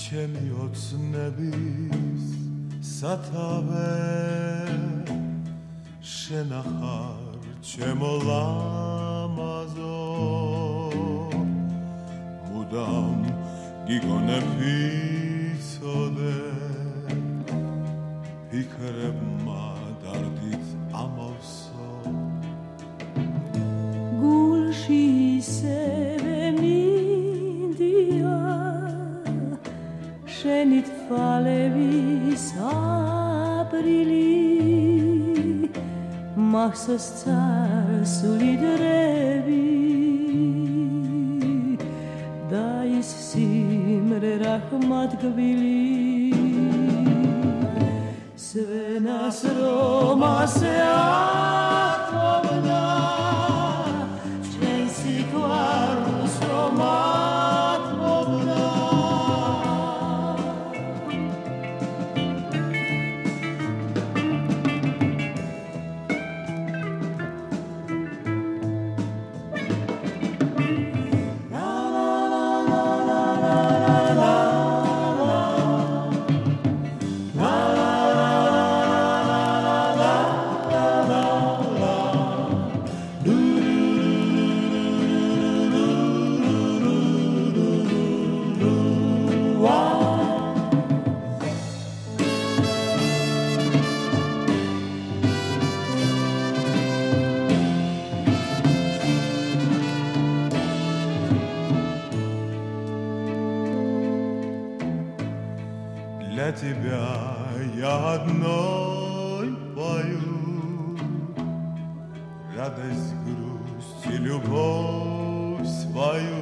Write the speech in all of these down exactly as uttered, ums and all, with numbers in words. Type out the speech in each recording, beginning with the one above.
ჩემი ოცნების სათავე შენახარ ჩემო ლამაზო მუდამ გიგონებიცოდე ფიქრებმა დარდით ამოვსო გულში ისევე მინდია შენი თვალების აპრილი მახსოვს წარსული დრები და ის სიმრერა ხმატკბილი სვენას რომ ასე ათოვნა ჩვენ სიყვარულს რომ ათოვნა Для тебя я одной пою радость, грусть и любовь свою,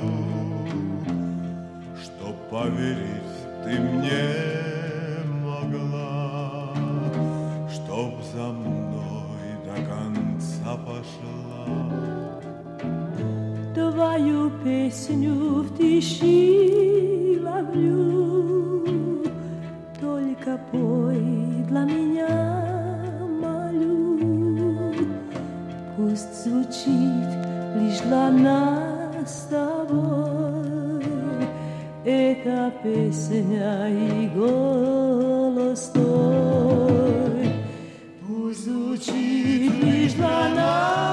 чтоб поверить ты мне могла, чтоб за мной до конца пошла. Твою песню в тиши ловлю. Только пой для меня, молю, пусть звучит лишь для нас с тобой эта песня и голос твой, пусть звучит лишь для нас.